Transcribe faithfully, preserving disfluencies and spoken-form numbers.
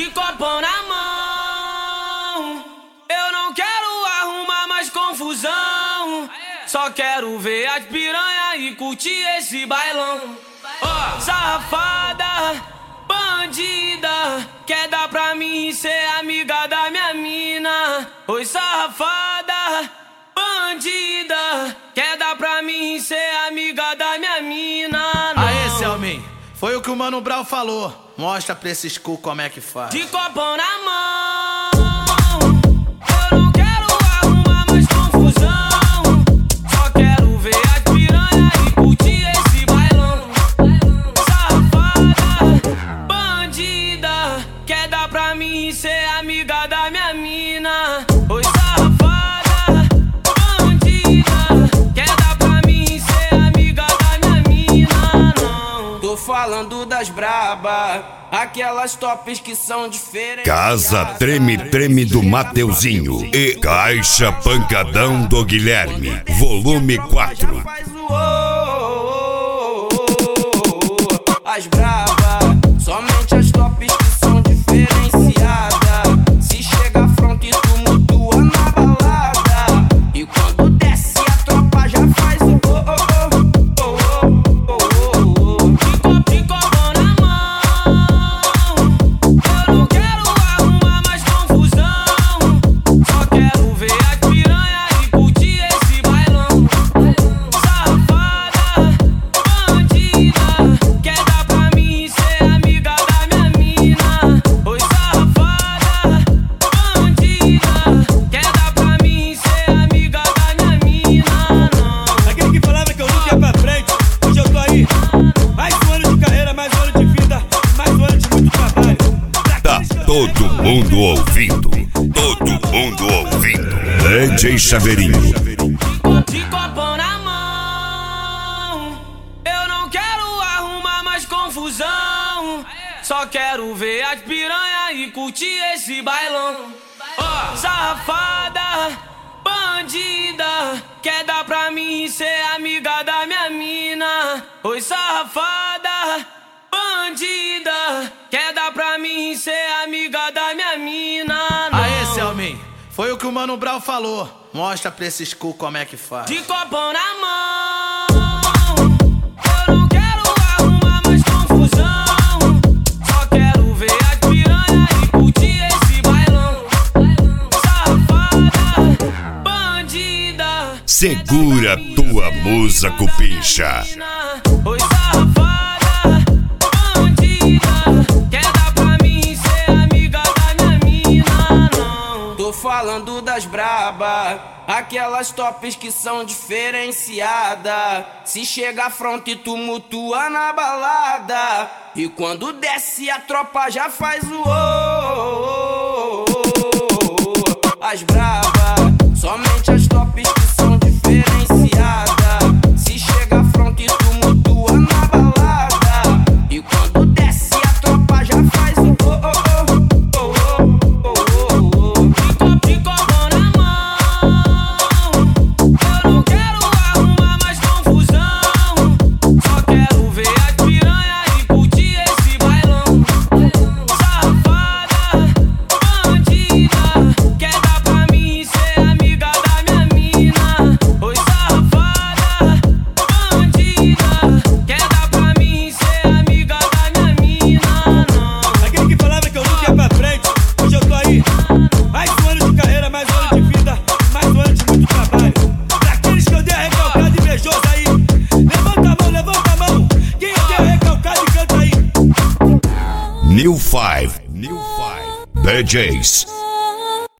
de copão na mão. Eu não quero arrumar mais confusão. Só quero ver as piranha e curtir esse bailão. Ó, safada, bandida, quer dar pra mim ser amiga da minha mina. Oi, safada, bandida, quer dar pra mim ser amiga da minha mina. Não. Aê, Selmin, foi o que o Mano Brown falou. Mostra pra esses cu como é que faz. De copão na mão, eu não quero arrumar mais confusão. Só quero ver as piranha e curtir esse bailão. Safada, bandida, quer dar pra mim ser amiga da minha mina. Oi, safada, bandida, quer dar pra mim ser amiga da minha mina. Não. Tô falando das braba, aquelas tops que são diferentes. Casa Treme Treme do Mateuzinho e Caixa Pancadão do Guilherme, volume quatro. As braba, somente as tops que são diferenciadas. Se chega a fronte e tumultua na balada. E quando desce a tropa já faz o oh oh oh oh oh oh. De copão na mão, eu não quero arrumar mais confusão. Só quero ver as piranha e curtir esse bailão. Safada, bandida, quer dar pra mim ser amiga da minha mina. Oi, safada, bandida, quer dar pra mim ser amiga da minha mina. Não. Aquele que falava que eu nunca ia pra frente, hoje eu tô aí. Mais um ano de carreira, mais um ano de vida, mais um ano de muito trabalho. Tá todo mundo ouvindo, todo mundo ouvindo. D J Chaveirinho. De copão na mão, eu não quero arrumar mais confusão. Só quero ver as piranha e curtir esse bailão. Ó, safada, bandida, quer dar pra mim ser amiga da minha mina. Oi, safada, bandida, quer dar pra mim ser amiga da minha mina. Não. Aê, Selmin, foi o que o Mano Brown falou. Mostra pra esses cu como é que faz. De copão na mão, eu não quero arrumar mais confusão. Só quero ver as piranha e curtir esse bailão. Safada, bandida, Segura tua musa cupincha. oi, safada, bandida, quer dar pra mim ser amiga da minha mina. Não. Tô falando das braba, aquelas tops que são diferenciadas. Se chega a fronte e tumultua na balada. E quando desce a tropa já faz o oh, oh, oh, oh. As braba, somente as tops que são diferenciadas. Se chega a fronte e tumultua na balada. E quando desce a tropa já faz o oh, oh, oh, oh, oh, oh, oh. De copão na mão, eu não quero arrumar mais confusão. Só quero ver as piranha e curtir esse bailão. Safada, bandida, quer dar pra mim ser amiga da minha mina. Oi, safada, bandida, quer dar pra mim ser amiga da minha mina. Não. Aquele que falava que eu nunca ia pra frente, hoje eu tô aí. Mais um ano de carreira, mais um ano de vida, mais um ano de muito trabalho. Pra aqueles que eu dei a recalcada invejosa aí, levanta a mão, levanta a mão. Quem eu dei a recalcada e canta aí. New Five, New Five D Js.